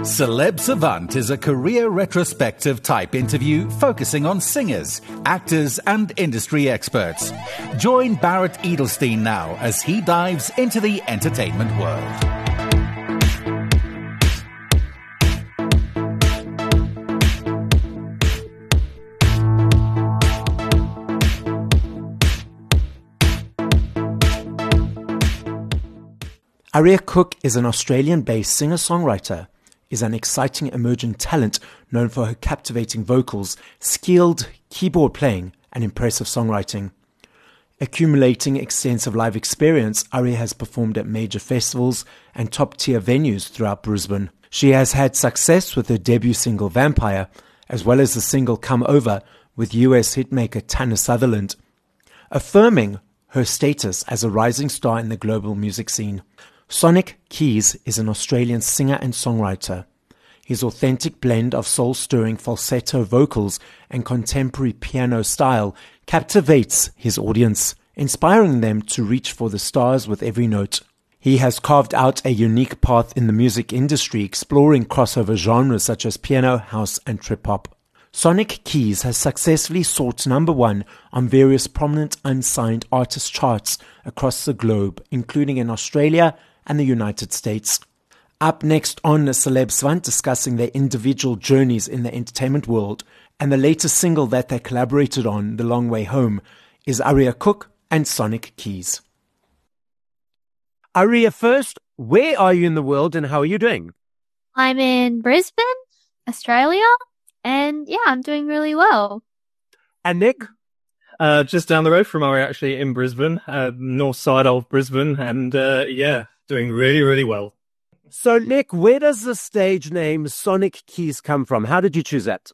Celeb Savant is a career retrospective type interview focusing on singers, actors, and industry experts. Join Barrett Edelstein now as he dives into the entertainment world. Aria Cook is an Australian-based singer-songwriter, is an exciting emerging talent known for her captivating vocals, skilled keyboard playing, and impressive songwriting. Accumulating extensive live experience, Aria has performed at major festivals and top-tier venues throughout Brisbane. She has had success with her debut single Vampire, as well as the single Come Over with US hitmaker Tanner Sutherland, affirming her status as a rising star in the global music scene. Sonic Keys is an Australian singer and songwriter. His authentic blend of soul-stirring falsetto vocals and contemporary piano style captivates his audience, inspiring them to reach for the stars with every note. He has carved out a unique path in the music industry, exploring crossover genres such as piano, house, and trip-hop. Sonic Keys has successfully sought number one on various prominent unsigned artist charts across the globe, including in Australia and the United States. Up next on Celeb Savant, discussing their individual journeys in the entertainment world, and the latest single that they collaborated on, The Long Way Home, is Aria Cook and Sonic Keys. Aria, first, where are you in the world and how are you doing? I'm in Brisbane, Australia, and yeah, I'm doing really well. And Nick? Just down the road from Aria, actually, in Brisbane, north side of Brisbane, and yeah, doing really, really well. So, Nick, where does the stage name Sonic Keys come from? How did you choose that?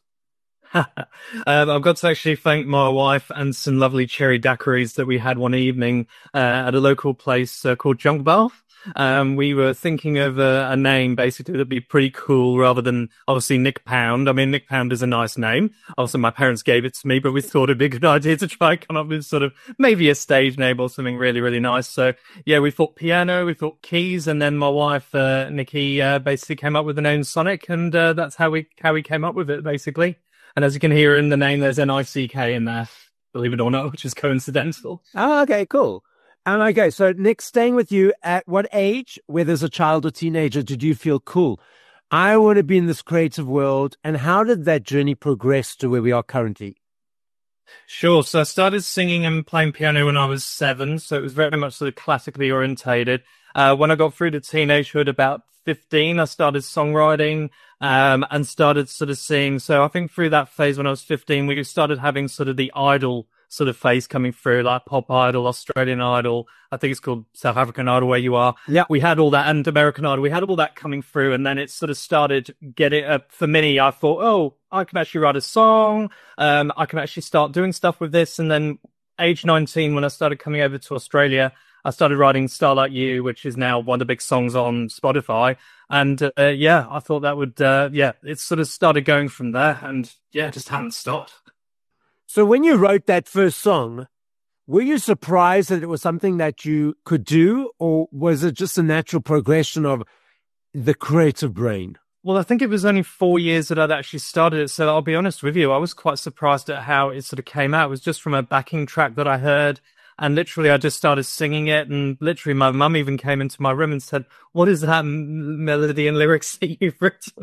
I've got to actually thank my wife and some lovely cherry daiquiris that we had one evening at a local place called Junk Bath. We were thinking of a name basically that'd be pretty cool rather than obviously Nick Pound. I mean, Nick Pound is a nice name. Also, my parents gave it to me, but we thought it'd be a good idea to try and come up with sort of maybe a stage name or something really, really nice. So yeah, we thought piano, we thought keys, and then my wife, Nikki, basically came up with the name Sonic, and that's how we came up with it basically. And as you can hear in the name, there's N-I-C-K in there, believe it or not, which is coincidental. Oh, okay, cool. And okay, so Nick, staying with you, at what age, whether as a child or teenager, did you feel cool? I want to be in this creative world. And how did that journey progress to where we are currently? Sure. So I started singing and playing piano when I was 7. So it was very much sort of classically orientated. When I got through to teenagehood, about 15, I started songwriting and started sort of singing. So I think through that phase when I was 15, we started having sort of the idol sort of phase coming through, like Pop Idol, Australian Idol, I think it's called South African Idol where you are. Yeah. We had all that, and American Idol. We had all that coming through, and then it sort of started getting, for me, I thought, oh, I can actually write a song. I can actually start doing stuff with this. And then age 19, when I started coming over to Australia, I started writing Starlight You, which is now one of the big songs on Spotify. And yeah, I thought that would, it sort of started going from there, and yeah, just hadn't stopped. So when you wrote that first song, were you surprised that it was something that you could do, or was it just a natural progression of the creative brain? Well, I think it was only 4 years that I'd actually started it. So I'll be honest with you, I was quite surprised at how it sort of came out. It was just from a backing track that I heard. And literally, I just started singing it. And literally, my mum even came into my room and said, "What is that melody and lyrics that you've written?"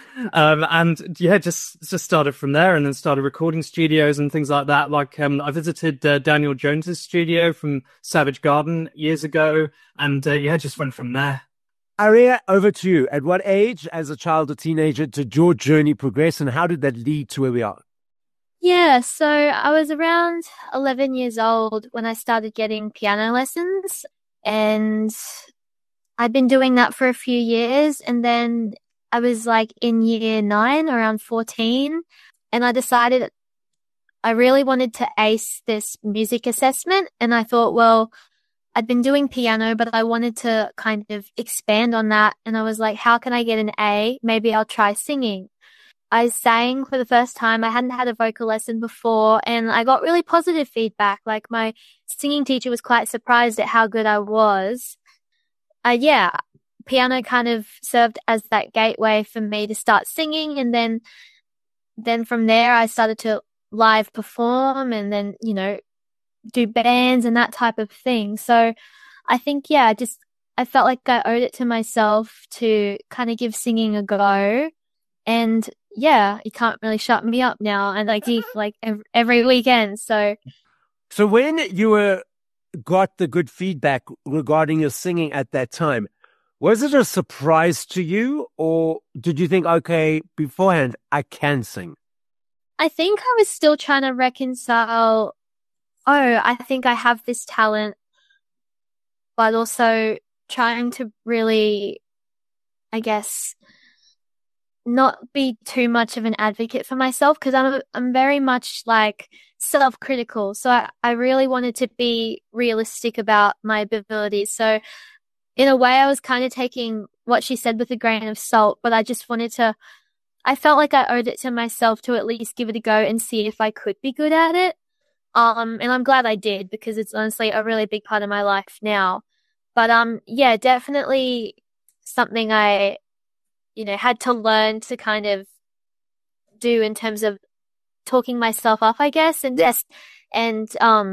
And yeah, just started from there, and then started recording studios and things like that. Like I visited Daniel Jones's studio from Savage Garden years ago, and yeah, just went from there. Aria, over to you. At what age, as a child or teenager, did your journey progress, and how did that lead to where we are? Yeah, so I was around 11 years old when I started getting piano lessons, and I'd been doing that for a few years, and then I was like in year 9, around 14, and I decided I really wanted to ace this music assessment, and I thought, well, I'd been doing piano, but I wanted to kind of expand on that, and I was like, how can I get an A? Maybe I'll try singing. I sang for the first time. I hadn't had a vocal lesson before, and I got really positive feedback. Like, my singing teacher was quite surprised at how good I was. piano kind of served as that gateway for me to start singing. And then from there, I started to live perform and then, do bands and that type of thing. So I think, I felt like I owed it to myself to kind of give singing a go. And you can't really shut me up now. And I do like every weekend. So when you got the good feedback regarding your singing at that time, was it a surprise to you, or did you think, okay, beforehand, I can sing? I think I was still trying to reconcile, I think I have this talent, but also trying to really, I guess, not be too much of an advocate for myself, because I'm very much like self-critical. So I really wanted to be realistic about my abilities. So in a way, I was kind of taking what she said with a grain of salt, but I felt like I owed it to myself to at least give it a go and see if I could be good at it. And I'm glad I did, because it's honestly a really big part of my life now. But definitely something I, had to learn to kind of do in terms of talking myself up, I guess, and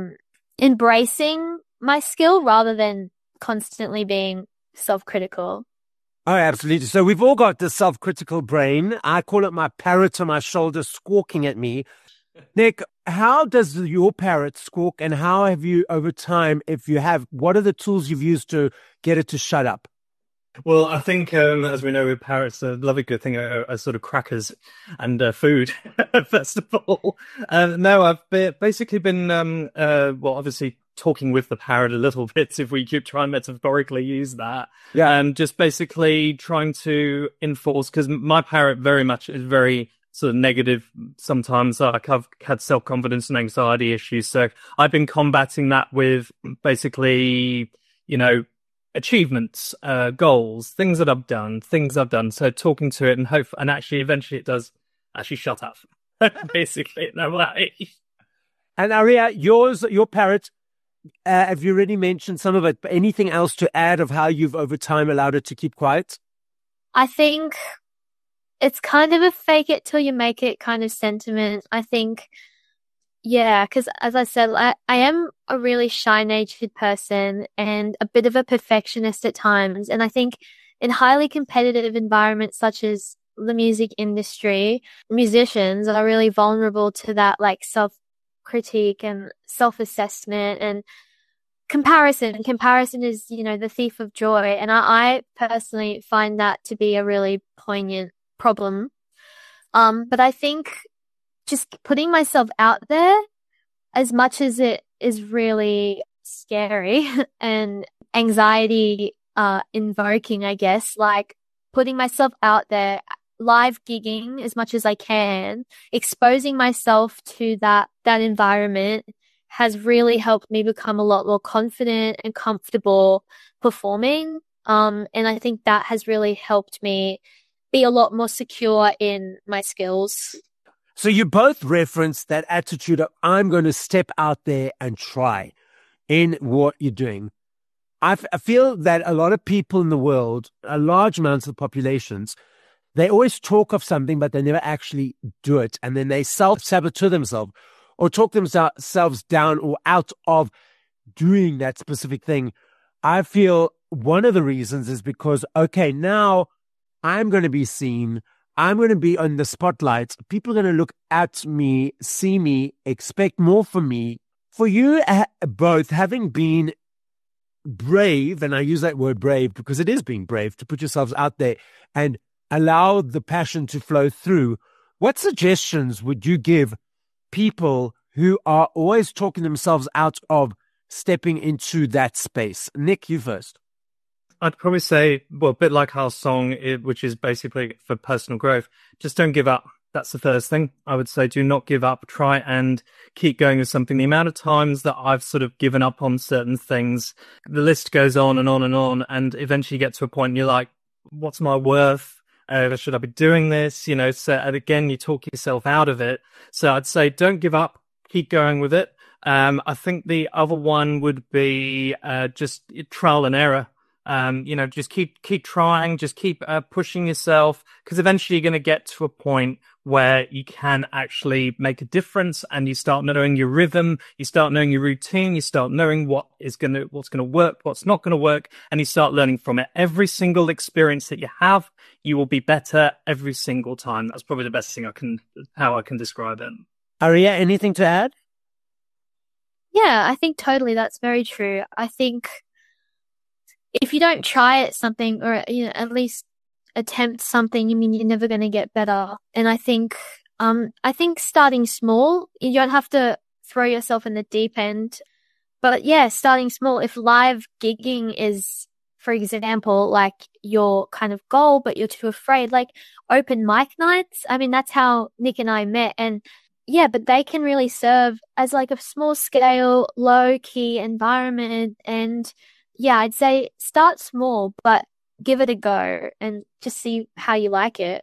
embracing my skill rather than constantly being self-critical. Oh, absolutely. So we've all got this self-critical brain. I call it my parrot on my shoulder squawking at me. Nick, how does your parrot squawk, and how have you over time, if you have, what are the tools you've used to get it to shut up? Well, I think, as we know with parrots, a lovely good thing are sort of crackers and food, first of all. No, I've basically been, obviously talking with the parrot a little bit, if we keep trying metaphorically use that. Yeah. And just basically trying to enforce, because my parrot very much is very sort of negative sometimes. Like I've had self-confidence and anxiety issues. So I've been combating that with basically, achievements, goals, things that I've done. So talking to it and hope, and actually eventually it does actually shut up. Basically, in a way. And Aria, your parrot, have you already mentioned some of it, but anything else to add of how you've over time allowed it to keep quiet? I think it's kind of a fake it till you make it kind of sentiment. I think, because as I said, I am a really shy-natured person and a bit of a perfectionist at times. And I think in highly competitive environments such as the music industry, musicians are really vulnerable to that like self-critique and self-assessment and comparison. Comparison is, the thief of joy. And I personally find that to be a really poignant problem. But I think just putting myself out there, as much as it is really scary and anxiety invoking, I guess, like putting myself out there, live gigging as much as I can, exposing myself to that environment has really helped me become a lot more confident and comfortable performing. And I think that has really helped me be a lot more secure in my skills. So you both referenced that attitude of, I'm going to step out there and try in what you're doing. I feel that a lot of people in the world, a large amounts of the populations, they always talk of something, but they never actually do it. And then they self-saboteur themselves or talk themselves down or out of doing that specific thing. I feel one of the reasons is because, okay, now I'm going to be seen. I'm going to be on the spotlight. People are going to look at me, see me, expect more from me. For you both, having been brave, and I use that word brave because it is being brave to put yourselves out there and allow the passion to flow through, what suggestions would you give people who are always talking themselves out of stepping into that space? Nick, you first. I'd probably say, well, a bit like our song, which is basically for personal growth, just don't give up. That's the first thing I would say. Do not give up. Try and keep going with something. The amount of times that I've sort of given up on certain things, the list goes on and on and on. And eventually you get to a point and you're like, what's my worth? Should I be doing this? So and again, you talk yourself out of it. So I'd say don't give up. Keep going with it. I think the other one would be just trial and error. Just keep trying, just keep pushing yourself, because eventually you're going to get to a point where you can actually make a difference, and you start knowing your rhythm, you start knowing your routine, you start knowing what's going to work, what's not going to work, and you start learning from it. Every single experience that you have, you will be better every single time. That's probably the best thing how I can describe it. Aria, anything to add? Yeah, I think totally that's very true. I think if you don't try at something, or at least attempt something, you're never going to get better. And I think starting small, you don't have to throw yourself in the deep end. But yeah, starting small. If live gigging is, for example, like your kind of goal, but you're too afraid, like open mic nights. I mean, that's how Nick and I met. And yeah, but they can really serve as like a small scale, low key environment. And yeah, I'd say start small, but give it a go and just see how you like it.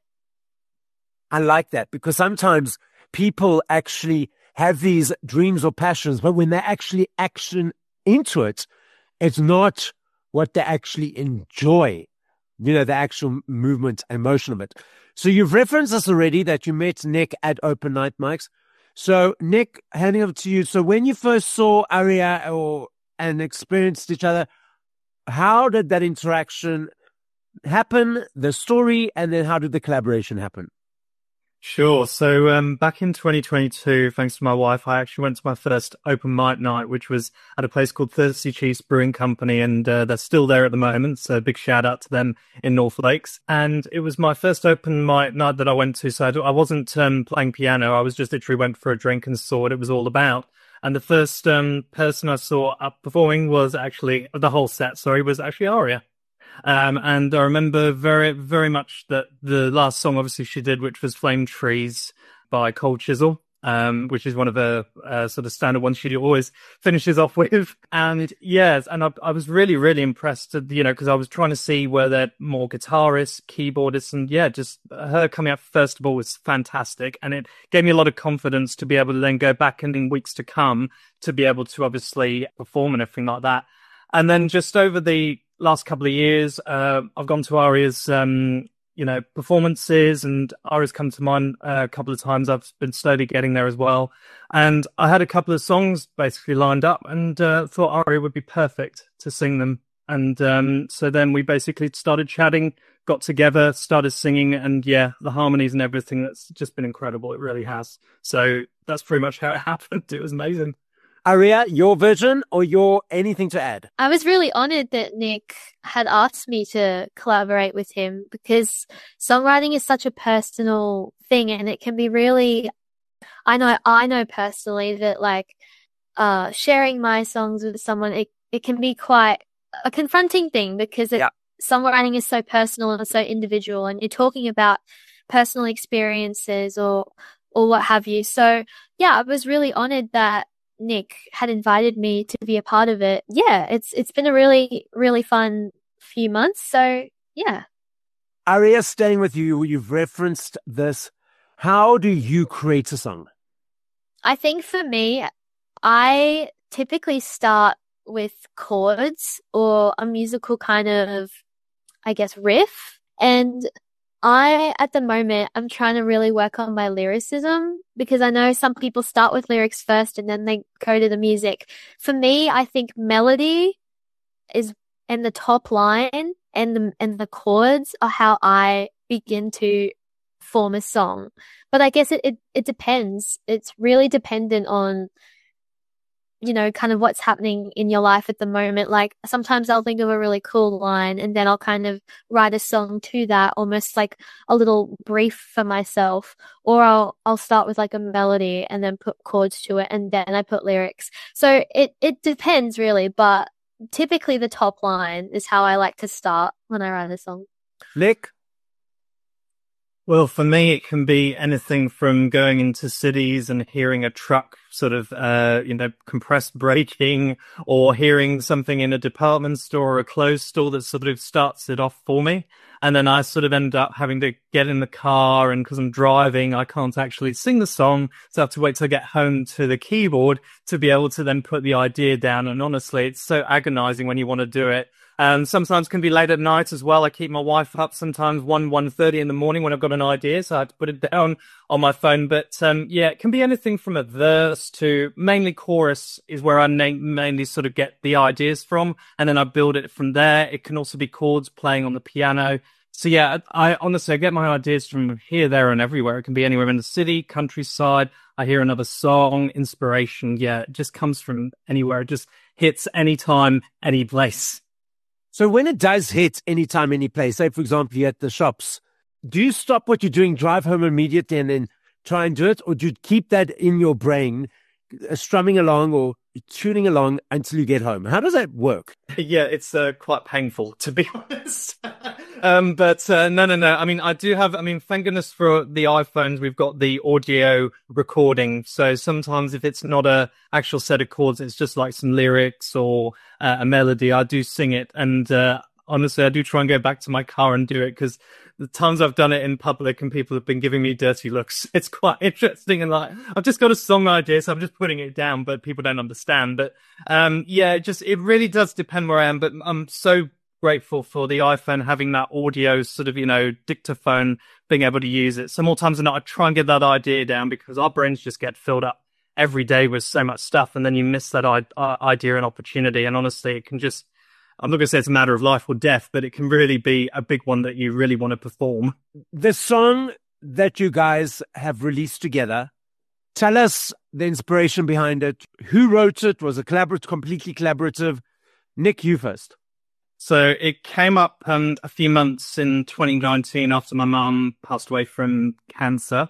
I like that, because sometimes people actually have these dreams or passions, but when they actually action into it, it's not what they actually enjoy, the actual movement and motion of it. So you've referenced this already, that you met Nick at open night mics. So Nick, handing over to you. So when you first saw Aria and experienced each other, how did that interaction happen, the story, and then how did the collaboration happen? Sure. So back in 2022, thanks to my wife, I actually went to my first open mic night, which was at a place called Thirsty Chiefs Brewing Company, and they're still there at the moment. So big shout out to them in North Lakes. And it was my first open mic night that I went to. So I wasn't playing piano. I was just literally went for a drink and saw what it was all about. And the first person I saw up performing was actually was actually Aria. And I remember very, very much that the last song, obviously, she did, which was Flame Trees by Cold Chisel, which is one of the sort of standard ones she always finishes off with. And yes, and I was really, really impressed, because I was trying to see where there more guitarists, keyboardists, and yeah, just her coming up first of all was fantastic. And it gave me a lot of confidence to be able to then go back and in weeks to come to be able to obviously perform and everything like that. And then just over the last couple of years, I've gone to Aria's, performances, and Aria's come to mine a couple of times. I've been slowly getting there as well. And I had a couple of songs basically lined up, and thought Aria would be perfect to sing them. And so then we basically started chatting, got together, started singing, and yeah, the harmonies and everything, that's just been incredible. It really has. So that's pretty much how it happened. It was amazing. Aria, your version or your anything to add? I was really honored that Nick had asked me to collaborate with him, because songwriting is such a personal thing, and it can be really, I know personally that like sharing my songs with someone, it can be quite a confronting thing, because songwriting is so personal and so individual, and you're talking about personal experiences or what have you. So yeah, I was really honored that Nick had invited me to be a part of it. Yeah, it's been a really, really fun few months. So yeah. Aria, staying with you, you've referenced this. How do you create a song? I think for me, I typically start with chords or a musical kind of, I guess, riff. And at the moment, I'm trying to really work on my lyricism, because I know some people start with lyrics first and then they go to the music. For me, I think melody and the top line and the chords are how I begin to form a song. But I guess it depends. It's really dependent on, kind of what's happening in your life at the moment. Like sometimes I'll think of a really cool line and then I'll kind of write a song to that, almost like a little brief for myself. Or I'll start with like a melody and then put chords to it, and then I put lyrics. So it depends really, but typically the top line is how I like to start when I write a song. Nick? Well, for me, it can be anything from going into cities and hearing a truck sort of, compressed braking, or hearing something in a department store or a clothes store that sort of starts it off for me. And then I sort of end up having to get in the car, and because I'm driving, I can't actually sing the song. So I have to wait till I get home to the keyboard to be able to then put the idea down. And honestly, it's so agonizing when you want to do it. And sometimes can be late at night as well. I keep my wife up sometimes 1:30 in the morning when I've got an idea, so I have to put it down on my phone. But yeah, it can be anything from a verse to mainly chorus is where I mainly sort of get the ideas from, and then I build it from there. It can also be chords playing on the piano. So yeah, I honestly get my ideas from here, there, and everywhere. It can be anywhere in the city, countryside. I hear another song, inspiration. Yeah, it just comes from anywhere. It just hits anytime, any place. So when it does hit anytime, any place, say, for example, you're at the shops, do you stop what you're doing, drive home immediately and then try and do it? Or do you keep that in your brain, strumming along or tuning along until you get home? How does that work? Yeah, it's quite painful, to be honest. But no. I mean, thank goodness for the iPhones, we've got the audio recording. So sometimes if it's not a actual set of chords, it's just like some lyrics or a melody, I do sing it. And honestly, I do try and go back to my car and do it, because the times I've done it in public and people have been giving me dirty looks, it's quite interesting. And like, I've just got a song idea, so I'm just putting it down, but people don't understand. But yeah, it really does depend where I am. But I'm so grateful for the iPhone having that audio sort of, dictaphone, being able to use it. So more times than not, I try and get that idea down, because our brains just get filled up every day with so much stuff, and then you miss that idea and opportunity. And honestly, it can just, I'm not going to say it's a matter of life or death, but it can really be a big one that you really want to perform. The song that you guys have released together, tell us the inspiration behind it. Who wrote it? Was it completely collaborative? Nick, you first. So it came up a few months in 2019 after my mum passed away from cancer.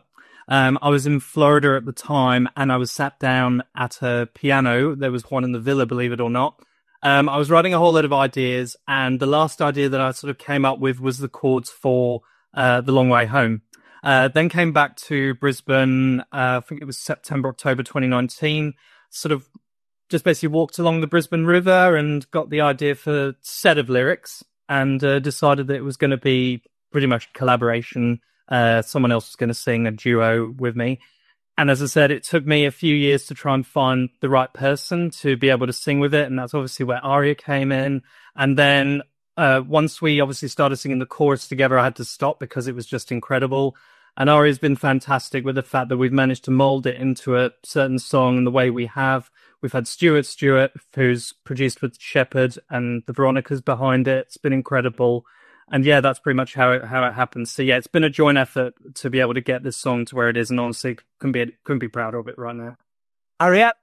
I was in Florida at the time, and I was sat down at a piano. There was one in the villa, believe it or not. I was writing a whole lot of ideas, and the last idea that I sort of came up with was the chords for The Long Way Home. Then came back to Brisbane, I think it was September, October 2019, sort of just basically walked along the Brisbane River and got the idea for a set of lyrics, and decided that it was going to be pretty much a collaboration. Someone else was going to sing a duo with me. And as I said, it took me a few years to try and find the right person to be able to sing with it. And that's obviously where Aria came in. And then once we obviously started singing the chorus together, I had to stop because it was just incredible. And Aria's been fantastic with the fact that we've managed to mold it into a certain song in the way we have. We've had Stuart Stewart, who's produced with Shepherd, and the Veronicas behind it. It's been incredible. And yeah, that's pretty much how it happens. So yeah, it's been a joint effort to be able to get this song to where it is, and honestly, couldn't be prouder of it right now. Aria,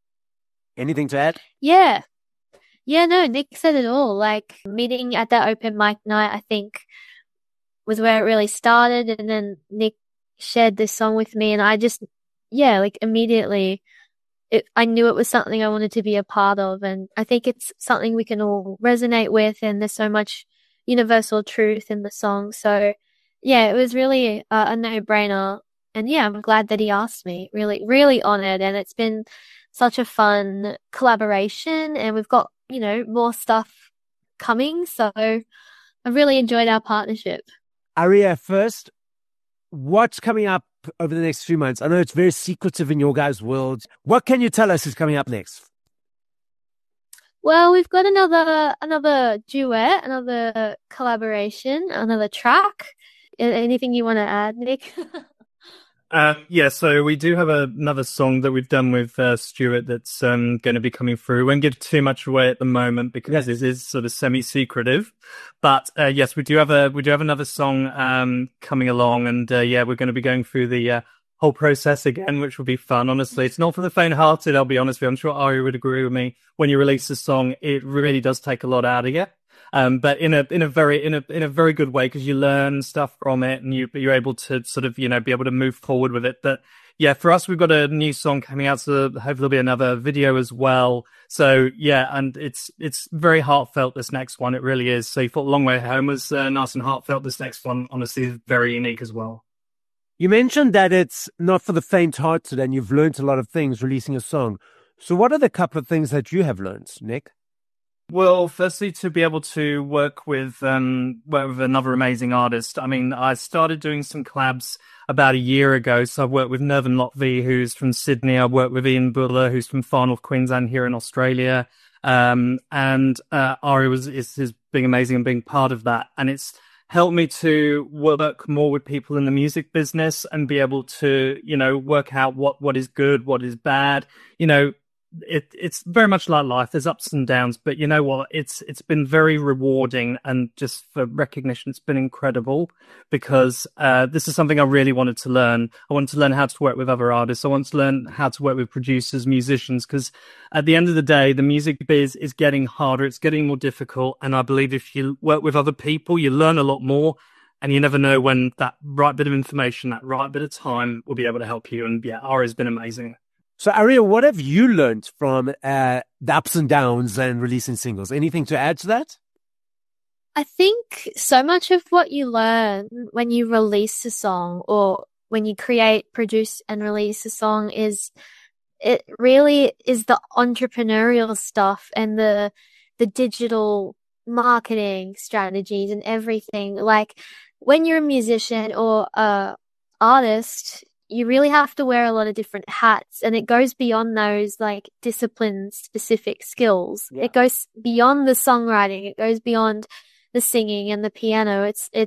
anything to add? Yeah, no, Nick said it all. Like, meeting at that open mic night, I think, was where it really started. And then Nick shared this song with me, and I just, immediately, I knew it was something I wanted to be a part of. And I think it's something we can all resonate with, and there's so much universal truth in the song. So yeah, it was really a no-brainer. And yeah, I'm glad that he asked me. Really, really honored. And it's been such a fun collaboration, and we've got, more stuff coming. So I really enjoyed our partnership. Aria, first, what's coming up over the next few months? I know it's very secretive in your guys' world. What can you tell us is coming up next? Well, we've got another duet, another collaboration, another track. Anything you want to add, Nick? Yeah, so we do have another song that we've done with Stuart that's going to be coming through. Won't give too much away at the moment because it is sort of semi-secretive. But yes, we do have another song coming along, and yeah, we're going to be going through the whole process again, which will be fun. Honestly, it's not for the faint-hearted. I'll be honest with you. I'm sure Ari would agree with me. When you release a song, it really does take a lot out of you. But in a very good way, because you learn stuff from it, and you're able to sort of, be able to move forward with it. But yeah, for us, we've got a new song coming out, so hopefully there'll be another video as well. So yeah, and it's very heartfelt, this next one. It really is. So you thought Long Way Home was nice and heartfelt. This next one, honestly, is very unique as well. You mentioned that it's not for the faint-hearted, and you've learned a lot of things releasing a song. So what are the couple of things that you have learned, Nick? Well, firstly, to be able to work with another amazing artist. I mean, I started doing some collabs about a year ago. So I've worked with Nervin Lotvey, who's from Sydney. I've worked with Ian Buller, who's from Far North Queensland here in Australia. And Ari is his being amazing and being part of that. And it's helped me to work more with people in the music business and be able to, work out what is good, what is bad. It's very much like life. There's ups and downs, but you know what? It's been very rewarding, and just for recognition, it's been incredible, because this is something I really wanted to learn. I wanted to learn how to work with other artists. I want to learn how to work with producers, musicians, because at the end of the day, the music biz is getting harder. It's getting more difficult, and I believe if you work with other people, you learn a lot more. And you never know when that right bit of information, that right bit of time will be able to help you. And yeah, Aria's been amazing. So, Aria, what have you learned from the ups and downs and releasing singles? Anything to add to that? I think so much of what you learn when you release a song, or when you create, produce, and release a song, it really is the entrepreneurial stuff and the digital marketing strategies and everything. Like, when you're a musician or a artist, you really have to wear a lot of different hats, and it goes beyond those like discipline specific skills. Yeah. It goes beyond the songwriting. It goes beyond the singing and the piano.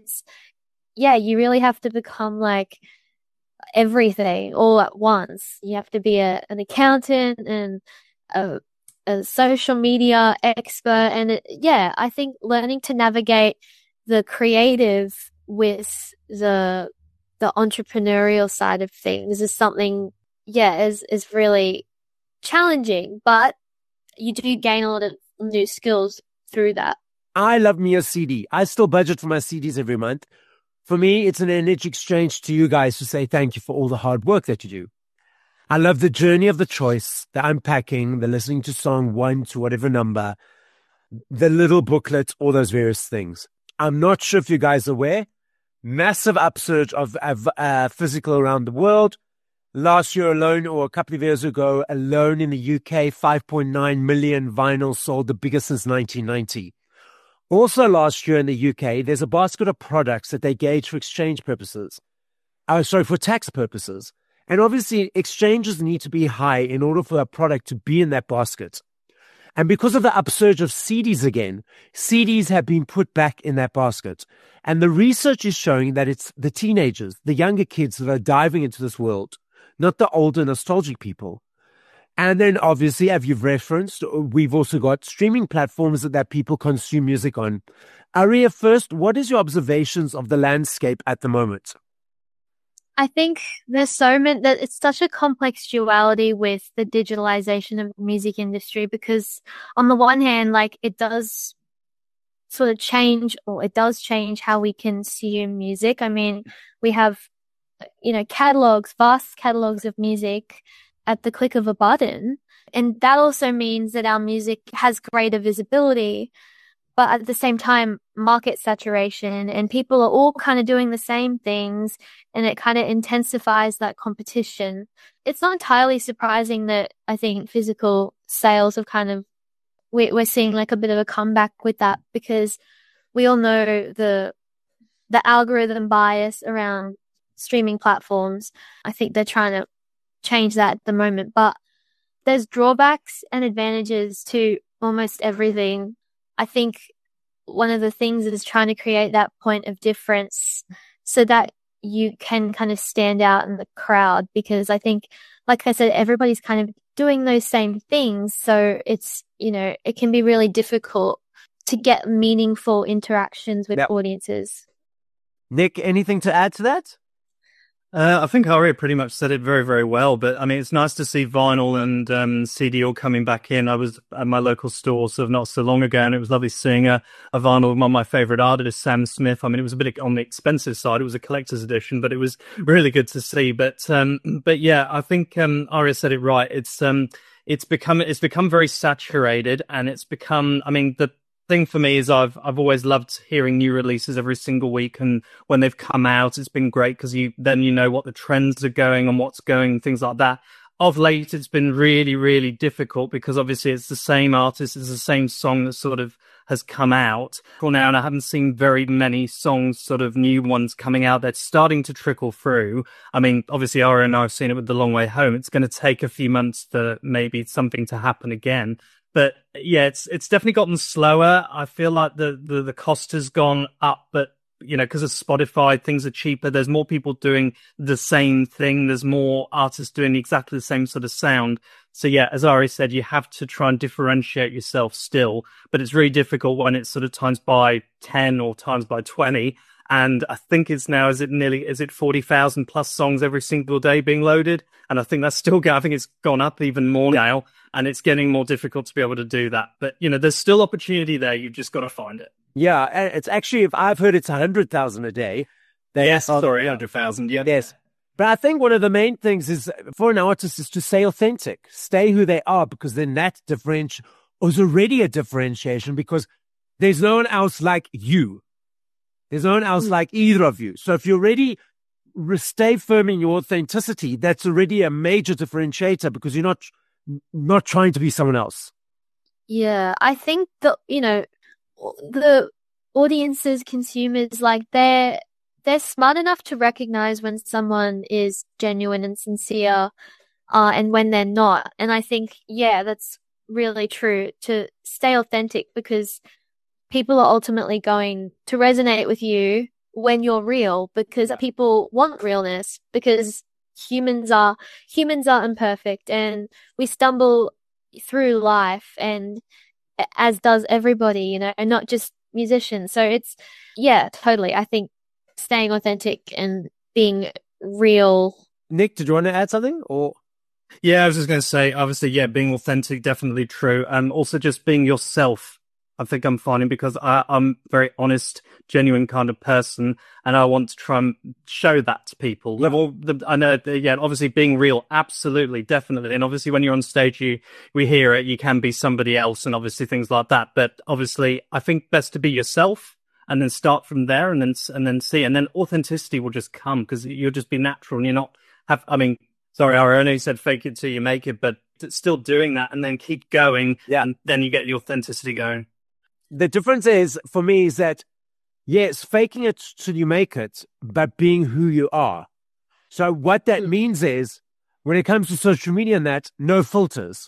You really have to become like everything all at once. You have to be an accountant and a social media expert. And I think learning to navigate the creative with the entrepreneurial side of things is something, is really challenging, but you do gain a lot of new skills through that. I love me a CD. I still budget for my CDs every month. For me, it's an energy exchange to you guys to say thank you for all the hard work that you do. I love the journey of the choice, the unpacking, the listening to song 1 to whatever number, the little booklet, all those various things. I'm not sure if you guys are aware, massive upsurge of physical around the world. Last year alone, or a couple of years ago alone in the UK, 5.9 million vinyls sold, the biggest since 1990. Also last year in the UK, there's a basket of products that they gauge for exchange purposes. For tax purposes. And obviously, exchanges need to be high in order for a product to be in that basket. And because of the upsurge of CDs again, CDs have been put back in that basket. And the research is showing that it's the teenagers, the younger kids that are diving into this world, not the older nostalgic people. And then obviously, as you've referenced, we've also got streaming platforms that people consume music on. Aria, first, what is your observations of the landscape at the moment? I think there's that it's such a complex duality with the digitalization of the music industry, because on the one hand, like, it does sort of change, or it does change how we consume music. I mean, we have, vast catalogs of music at the click of a button. And that also means that our music has greater visibility, but at the same time, market saturation, and people are all kind of doing the same things, and it kind of intensifies that competition. It's not entirely surprising that I think physical sales have we're seeing like a bit of a comeback with that, because we all know the algorithm bias around streaming platforms. I think they're trying to change that at the moment, but there's drawbacks and advantages to almost everything. I think one of the things is trying to create that point of difference so that you can kind of stand out in the crowd, because I think, like I said, everybody's kind of doing those same things. So it's, it can be really difficult to get meaningful interactions with audiences. Nick, anything to add to that? I think Aria pretty much said it very, very well. But I mean, it's nice to see vinyl and CD all coming back in. I was at my local store sort of not so long ago, and it was lovely seeing a vinyl of one of my favorite artists, Sam Smith. I mean, it was a bit on the expensive side. It was a collector's edition, but it was really good to see. But yeah, I think Aria said it right. It's become very saturated, and it's become, I mean, the thing for me is I've always loved hearing new releases every single week, and when they've come out, it's been great, because you know what the trends are going and what's going, things like that. Of late, it's been really, really difficult, because obviously it's the same artist, it's the same song that sort of has come out for now, and I haven't seen very many songs, sort of new ones coming out that's starting to trickle through. I mean, obviously Aria and I have seen it with The Long Way Home. It's going to take a few months for maybe something to happen again. But yeah, it's definitely gotten slower. I feel like the cost has gone up, but because of Spotify, things are cheaper. There's more people doing the same thing. There's more artists doing exactly the same sort of sound. So yeah, as Ari said, you have to try and differentiate yourself still, but it's really difficult when it's sort of times by 10 or times by 20. And I think it's now, is it 40,000 plus songs every single day being loaded? And I think I think it's gone up even more now, and it's getting more difficult to be able to do that. But, there's still opportunity there. You've just got to find it. Yeah, it's actually, if I've heard it's 100,000 a day. Yes, sorry, 100,000. Yeah. Yes. But I think one of the main things is for an artist is to stay authentic, stay who they are, because then that is already a differentiation, because there's no one else like you. There's no one else like either of you. So if you already stay firm in your authenticity, that's already a major differentiator, because you're not trying to be someone else. Yeah, I think that, the audiences, consumers, like they're smart enough to recognize when someone is genuine and sincere, and when they're not. And I think, yeah, that's really true, to stay authentic, because people are ultimately going to resonate with you when you're real, because people want realness, because humans are imperfect, and we stumble through life, and as does everybody, and not just musicians. So it's, yeah, totally. I think staying authentic and being real. Nick, did you want to add something? Or yeah, I was just going to say, obviously, yeah, being authentic, definitely true. And also just being yourself. I think I'm finding, because I'm a very honest, genuine kind of person, and I want to try and show that to people. I know, yeah, obviously being real, absolutely, definitely. And obviously when you're on stage, we hear it, you can be somebody else, and obviously things like that. But obviously, I think best to be yourself, and then start from there, and then see, and then authenticity will just come, because you'll just be natural, and you're not sorry, I know you said fake it till you make it, but still doing that, and then keep going, and then you get the authenticity going. The difference is, for me, is that, yes, faking it till you make it, but being who you are. So what that means is, when it comes to social media and that, no filters.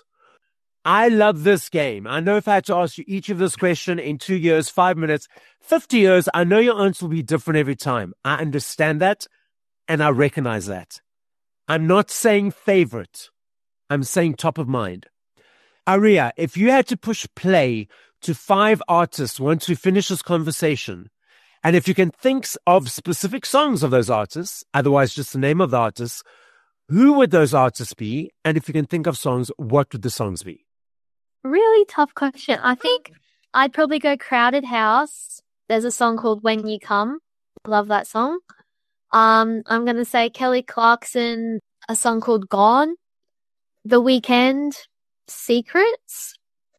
I love this game. I know if I had to ask you each of this question in 2 years, 5 minutes, 50 years, I know your answer will be different every time. I understand that, and I recognize that. I'm not saying favorite. I'm saying top of mind. Aria, if you had to push play to 5 artists once we finish this conversation, and if you can think of specific songs of those artists, otherwise just the name of the artists, who would those artists be? And if you can think of songs, what would the songs be? Really tough question. I think I'd probably go Crowded House. There's a song called When You Come. Love that song. I'm going to say Kelly Clarkson, a song called Gone. The Weeknd, Secrets.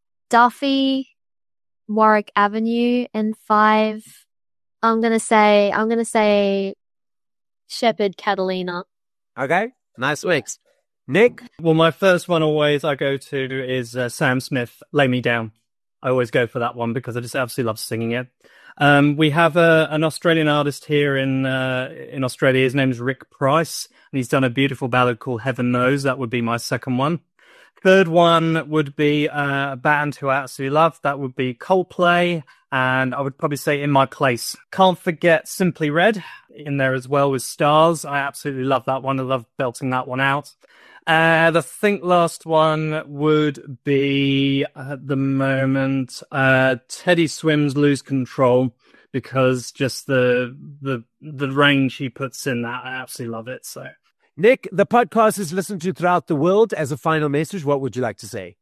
Duffy, Warwick Avenue. And 5, I'm going to say Shepherd, Catalina. Okay, nice mix. Nick? Well, my first one always I go to is Sam Smith, Lay Me Down. I always go for that one because I just absolutely love singing it. We have an Australian artist here in Australia. His name is Rick Price, and he's done a beautiful ballad called Heaven Knows. That would be my second one. Third one would be a band who I absolutely love. That would be Coldplay, and I would probably say In My Place. Can't forget Simply Red in there as well with Stars. I absolutely love that one. I love belting that one out. I think last one would be at the moment Teddy Swims Lose Control, because just the range he puts in that, I absolutely love it. So, Nick, the podcast is listened to throughout the world. As a final message, what would you like to say?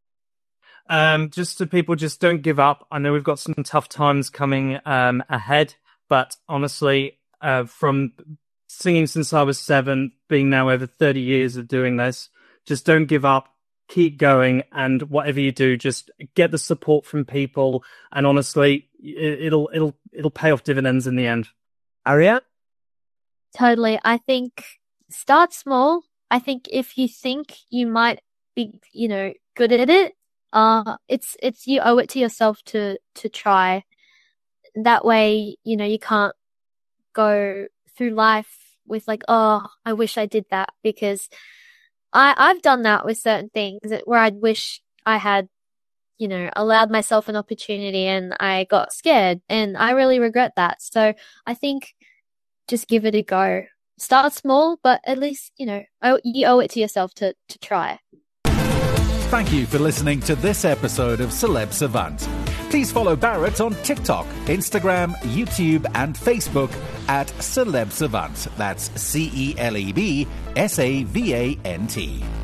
Just to people, just don't give up. I know we've got some tough times coming ahead, but honestly, from singing since I was 7, being now over 30 years of doing this, just don't give up, keep going, and whatever you do, just get the support from people, and honestly, it'll pay off dividends in the end. Aria? Totally. I think start small. I think if you think you might be, good at it, it's you owe it to yourself to try. That way, you can't go through life with like, oh, I wish I did that, because I've done that with certain things where I'd wish I had allowed myself an opportunity and I got scared, and I really regret that. So I think just give it a go. Start small, but at least, you owe it to yourself to try. Thank you for listening to this episode of Celeb Savant. Please follow Barrett on TikTok, Instagram, YouTube, and Facebook at Celeb Savant. That's CelebSavant.